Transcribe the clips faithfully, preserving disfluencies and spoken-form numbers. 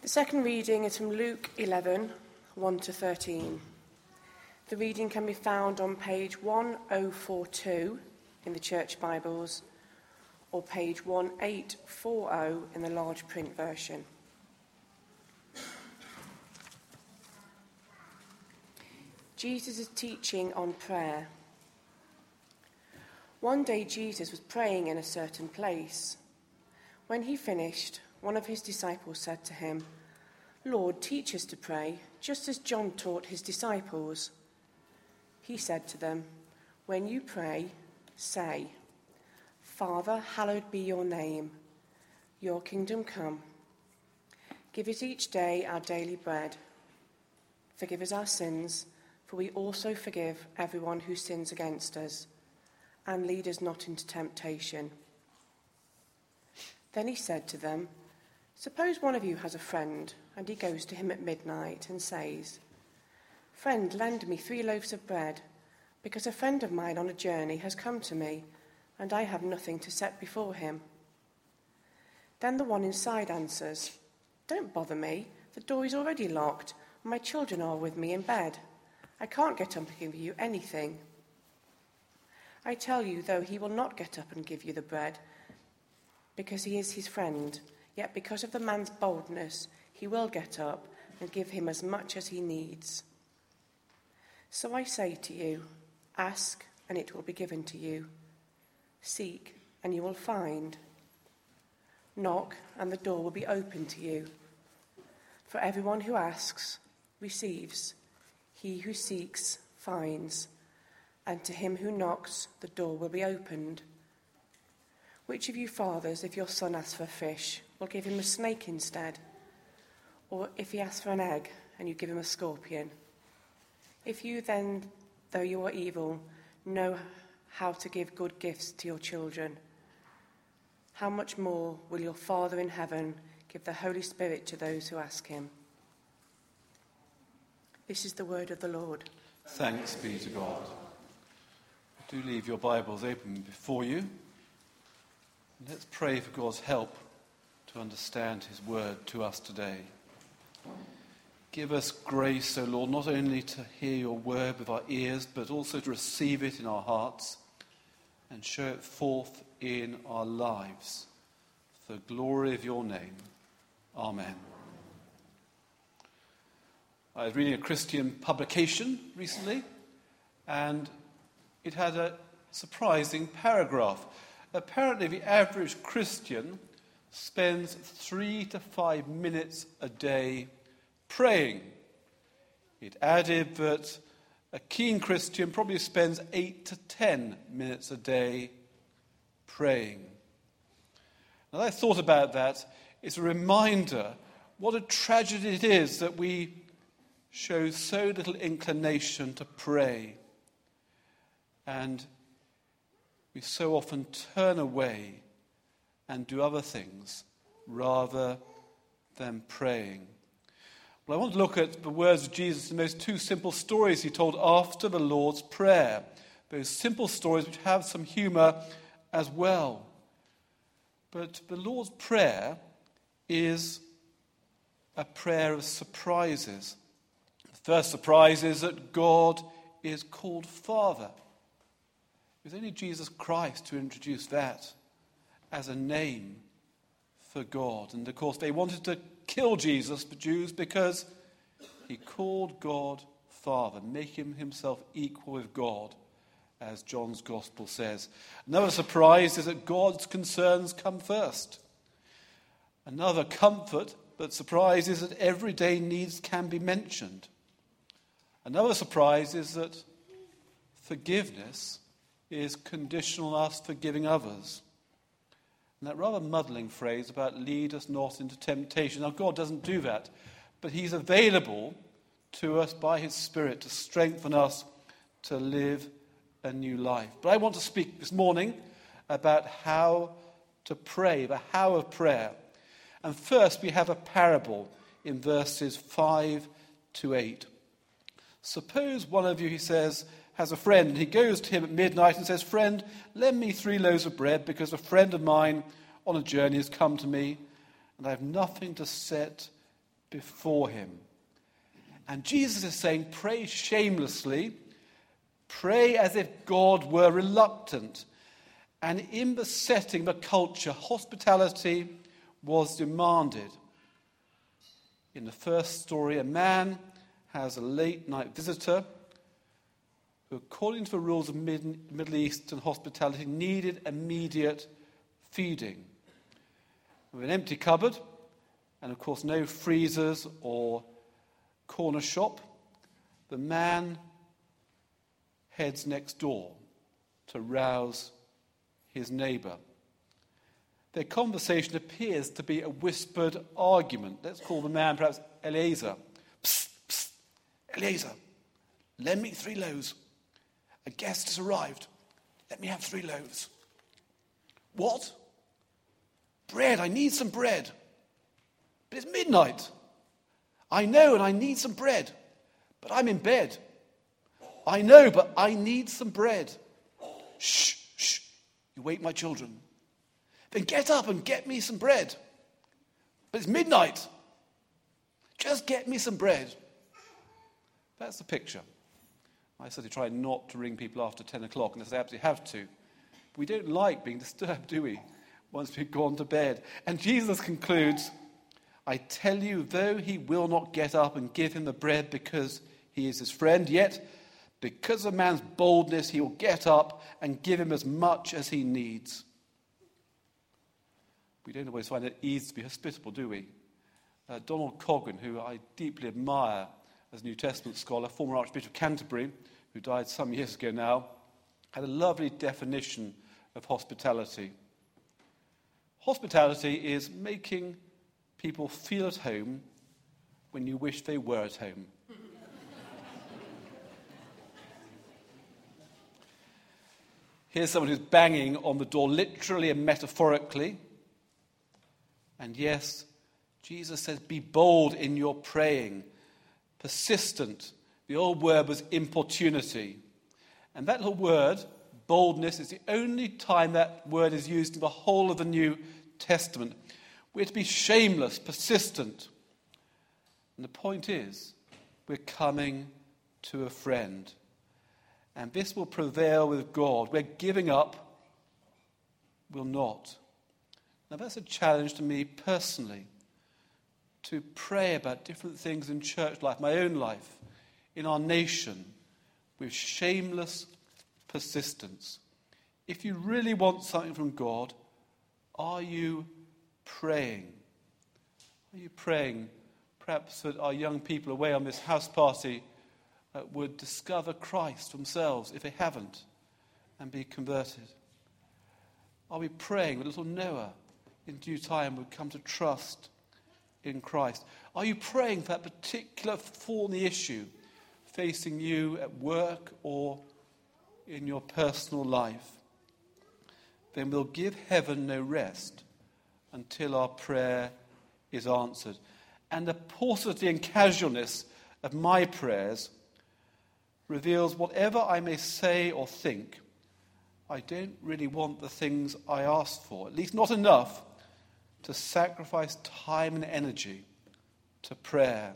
The second reading is from Luke eleven, one to thirteen. The reading can be found on page one oh four two in the Church Bibles or page one eight four oh in the large print version. Jesus is teaching on prayer. One day Jesus was praying in a certain place. When he finished, one of his disciples said to him, "Lord, teach us to pray, just as John taught his disciples." He said to them, "When you pray, say, 'Father, hallowed be your name. Your kingdom come. Give us each day our daily bread. Forgive us our sins, for we also forgive everyone who sins against us. And lead us not into temptation.'" Then he said to them, "Suppose one of you has a friend, and he goes to him at midnight and says, 'Friend, lend me three loaves of bread, because a friend of mine on a journey has come to me, and I have nothing to set before him.' Then the one inside answers, 'Don't bother me, the door is already locked, and my children are with me in bed. I can't get up and give you anything.' I tell you, though he will not get up and give you the bread, because he is his friend, yet because of the man's boldness, he will get up and give him as much as he needs. So I say to you, ask, and it will be given to you. Seek, and you will find. Knock, and the door will be opened to you. For everyone who asks receives. He who seeks finds. And to him who knocks, the door will be opened. Which of you fathers, if your son asks for a fish, will give him a snake instead? Or if he asks for an egg, and you give him a scorpion? If you then, though you are evil, know how to give good gifts to your children, how much more will your Father in heaven give the Holy Spirit to those who ask him?" This is the word of the Lord. Thanks be to God. Do leave your Bibles open before you. Let's pray for God's help to understand his word to us today. Give us grace, O Lord, not only to hear your word with our ears, but also to receive it in our hearts and show it forth in our lives. For the glory of your name. Amen. I was reading a Christian publication recently, and it had a surprising paragraph. Apparently, the average Christian spends three to five minutes a day praying. It added that a keen Christian probably spends eight to ten minutes a day praying. Now, I thought about that. It's a reminder what a tragedy it is that we show so little inclination to pray. And we so often turn away and do other things rather than praying. Well, I want to look at the words of Jesus in those two simple stories he told after the Lord's Prayer. Those simple stories which have some humour as well. But the Lord's Prayer is a prayer of surprises. The first surprise is that God is called Father. It was only Jesus Christ who introduced that as a name for God. And of course they wanted to kill Jesus, the Jews, because he called God Father, making himself equal with God, as John's Gospel says. Another surprise is that God's concerns come first. Another comfort but surprise is that everyday needs can be mentioned. Another surprise is that forgiveness is conditional on us forgiving others. And that rather muddling phrase about lead us not into temptation. Now, God doesn't do that, but he's available to us by his Spirit to strengthen us to live a new life. But I want to speak this morning about how to pray, the how of prayer. And first we have a parable in verses five to eight. Suppose one of you, he says, has a friend, and he goes to him at midnight and says, "Friend, lend me three loaves of bread, because a friend of mine on a journey has come to me, and I have nothing to set before him. And Jesus is saying, pray shamelessly, pray as if God were reluctant. And in the setting, the culture, hospitality was demanded. In the first story, a man has a late-night visitor who, according to the rules of Mid- Middle Eastern hospitality, needed immediate feeding. With an empty cupboard, and of course no freezers or corner shop, the man heads next door to rouse his neighbour. Their conversation appears to be a whispered argument. Let's call the man perhaps Eliezer. Psst, psst, Eliezer, lend me three loaves. A guest has arrived. Let me have three loaves. What? Bread, I need some bread. But it's midnight. I know, and I need some bread. But I'm in bed. I know, but I need some bread. Shh, shh. You wake my children. Then get up and get me some bread. But it's midnight. Just get me some bread. That's the picture. I certainly try not to ring people after ten o'clock unless I absolutely have to. But we don't like being disturbed, do we? Once we've gone to bed. And Jesus concludes, I tell you, though he will not get up and give him the bread because he is his friend, yet because of man's boldness he will get up and give him as much as he needs. We don't always find it easy to be hospitable, do we? Uh, Donald Coggan, who I deeply admire as a New Testament scholar, former Archbishop of Canterbury, who died some years ago now, had a lovely definition of hospitality. Hospitality is making people feel at home when you wish they were at home. Here's someone who's banging on the door, literally and metaphorically. And yes, Jesus says, be bold in your praying, persistent. The old word was importunity. And that little word, boldness, is the only time that word is used in the whole of the New Testament. We're to be shameless, persistent. And the point is, we're coming to a friend. And this will prevail with God. We're giving up, will not. Now that's a challenge to me personally, to pray about different things in church life, my own life, in our nation, with shameless persistence. If you really want something from God, are you praying? Are you praying perhaps that our young people away on this house party uh, would discover Christ themselves, if they haven't, and be converted? Are we praying that little Noah in due time would come to trust in Christ? Are you praying for that particular thorny issue facing you at work or in your personal life? Then we'll give heaven no rest until our prayer is answered. And the paucity and casualness of my prayers reveals whatever I may say or think, I don't really want the things I ask for, at least not enough to sacrifice time and energy to prayer.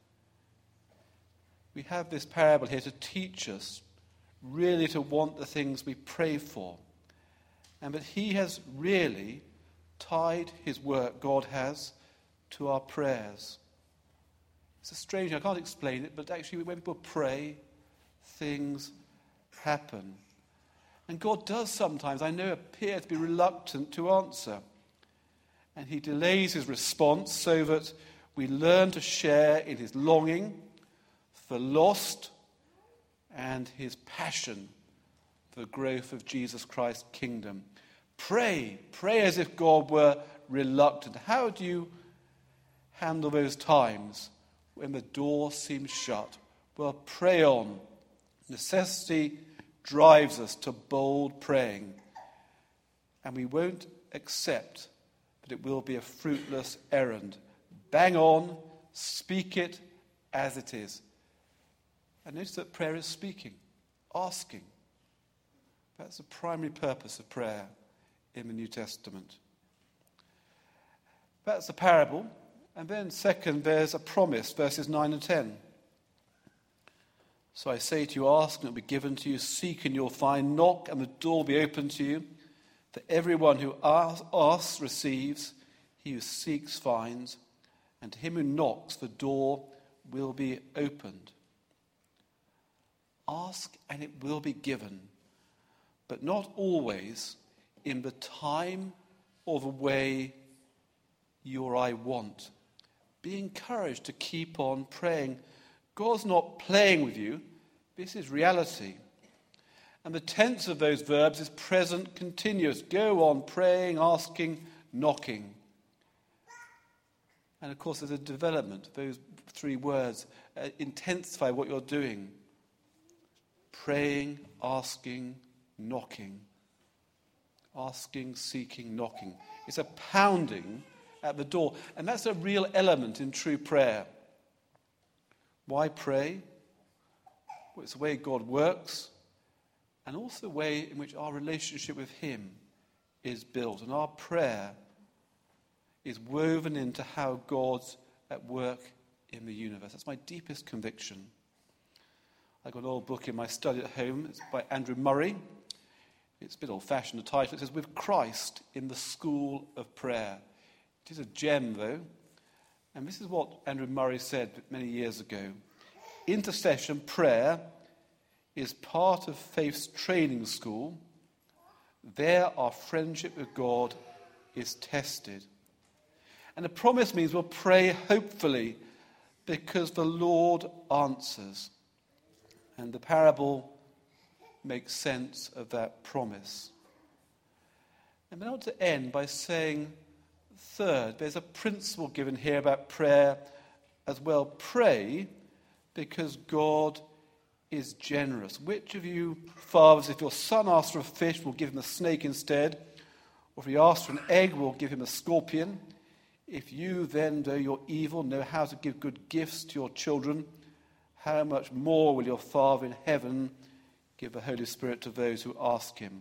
We have this parable here to teach us really to want the things we pray for, and that he has really tied his work, God has, to our prayers. It's a strange, I can't explain it, but actually when people pray, things happen. And God does sometimes, I know, appear to be reluctant to answer. And he delays his response so that we learn to share in his longing for the lost and his passion for the growth of Jesus Christ's kingdom. Pray, pray as if God were reluctant. How do you handle those times when the door seems shut? Well, pray on. Necessity drives us to bold praying, and we won't accept that it will be a fruitless errand. Bang on, speak it as it is. And notice that prayer is speaking, asking. That's the primary purpose of prayer in the New Testament. That's the parable, And then second, there's a promise, verses nine and ten. So I say to you, ask and it will be given to you, seek and you'll find, knock and the door will be opened to you. For everyone who asks receives, he who seeks finds, and to him who knocks the door will be opened. Ask and it will be given, but not always in the time or the way you or I want. Be encouraged to keep on praying. God's not playing with you. This is reality. And the tense of those verbs is present continuous. Go on praying, asking, knocking. And of course there's a development. Those three words uh, intensify what you're doing. Praying, asking, knocking. Asking, seeking, knocking. It's a pounding at the door. And that's a real element in true prayer. Why pray? Well, it's the way God works, and also the way in which our relationship with him is built. And our prayer is woven into how God's at work in the universe. That's my deepest conviction. I've got an old book in my study at home. It's by Andrew Murray. It's a bit old-fashioned, the title. It says, With Christ in the School of Prayer. It is a gem, though. And this is what Andrew Murray said many years ago. Intercession, prayer, is part of faith's training school. There our friendship with God is tested. And the promise means we'll pray hopefully because the Lord answers. And the parable makes sense of that promise. And I want to end by saying, third, there's a principle given here about prayer as well. Pray because God is generous. Which of you fathers, if your son asks for a fish, will give him a snake instead? Or if he asks for an egg, will give him a scorpion? If you then, though you're evil, know how to give good gifts to your children, how much more will your Father in heaven give the Holy Spirit to those who ask him?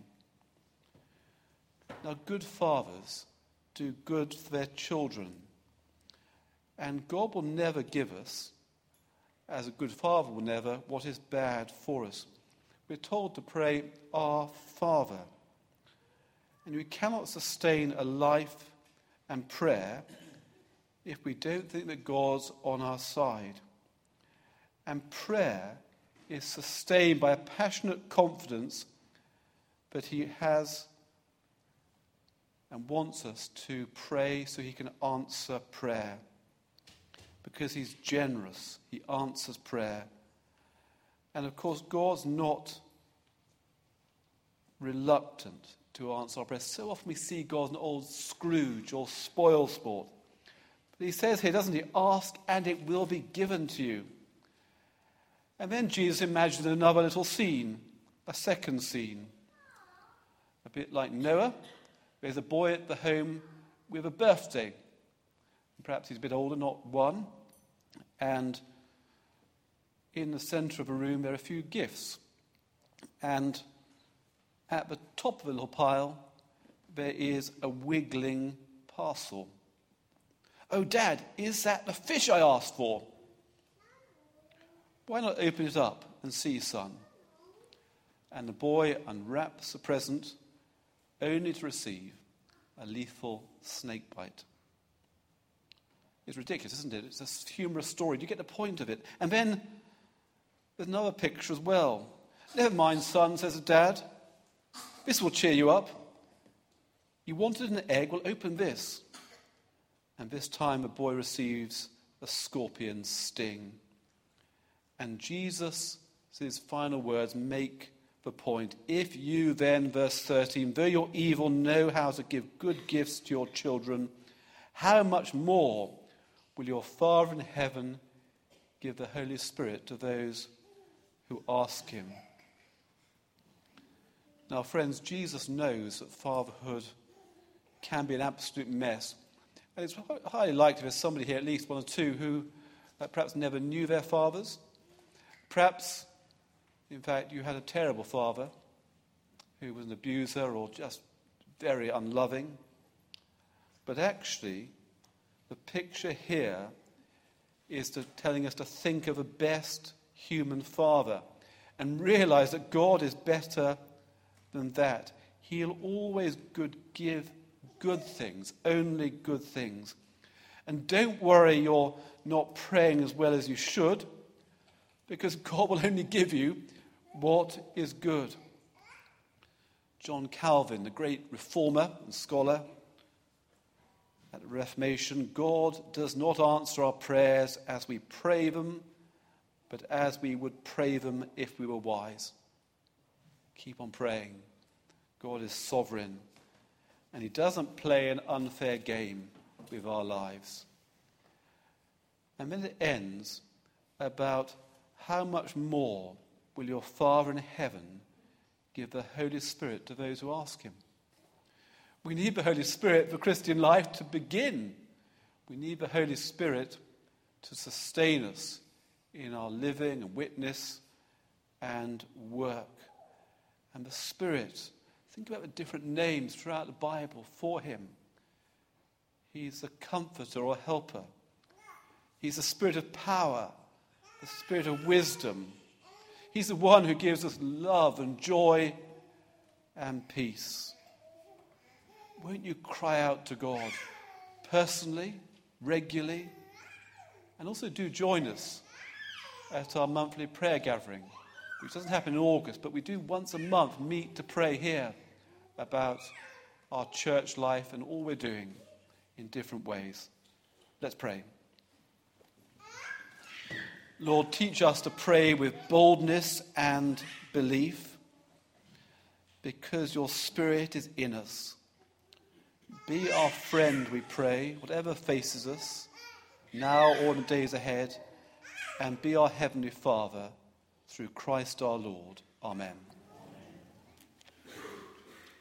Now, good fathers do good for their children. And God will never give us, as a good father will never, what is bad for us. We're told to pray, Our Father. And we cannot sustain a life and prayer if we don't think that God's on our side. And prayer is sustained by a passionate confidence that he has and wants us to pray so he can answer prayer. Because he's generous, he answers prayer. And of course, God's not reluctant to answer our prayer. So often we see God as an old Scrooge or spoil sport. But he says here, doesn't he? Ask and it will be given to you. And then Jesus imagined another little scene, a second scene. A bit like Noah. There's a boy at the home with a birthday. Perhaps he's a bit older, not one. And in the centre of a room there are a few gifts. And at the top of the little pile there is a wiggling parcel. Oh, Dad, is that the fish I asked for? Why not open it up and see, son? And the boy unwraps the present only to receive a lethal snake bite. It's ridiculous, isn't it? It's a humorous story. Do you get the point of it? And then there's another picture as well. Never mind, son, says the dad. This will cheer you up. You wanted an egg? Well, open this. And this time the boy receives a scorpion's sting. And Jesus, his final words, make the point. If you then, verse thirteen, though you're evil, know how to give good gifts to your children, how much more will your Father in heaven give the Holy Spirit to those who ask him? Now, friends, Jesus knows that fatherhood can be an absolute mess. And it's highly likely there's somebody here, at least one or two, who uh, perhaps never knew their fathers. Perhaps, in fact, you had a terrible father who was an abuser or just very unloving. But actually, The picture here is to telling us to think of a best human father and realize that God is better than that. He'll always good give good things, only good things. And don't worry you're not praying as well as you should, because God will only give you what is good. John Calvin, the great reformer and scholar at the Reformation, God does not answer our prayers as we pray them, but as we would pray them if we were wise. Keep on praying. God is sovereign, and he doesn't play an unfair game with our lives. And then it ends about how much more will your Father in heaven give the Holy Spirit to those who ask him. We need the Holy Spirit for Christian life to begin. We need the Holy Spirit to sustain us in our living and witness and work. And the Spirit, think about the different names throughout the Bible for him. He's the comforter or helper. He's the Spirit of power, the Spirit of wisdom. He's the one who gives us love and joy and peace. Won't you cry out to God personally, regularly, and also do join us at our monthly prayer gathering, which doesn't happen in August, but we do once a month meet to pray here about our church life and all we're doing in different ways. Let's pray. Lord, teach us to pray with boldness and belief, because your Spirit is in us. Be our friend, we pray, whatever faces us, now or in the days ahead, and be our Heavenly Father, through Christ our Lord. Amen.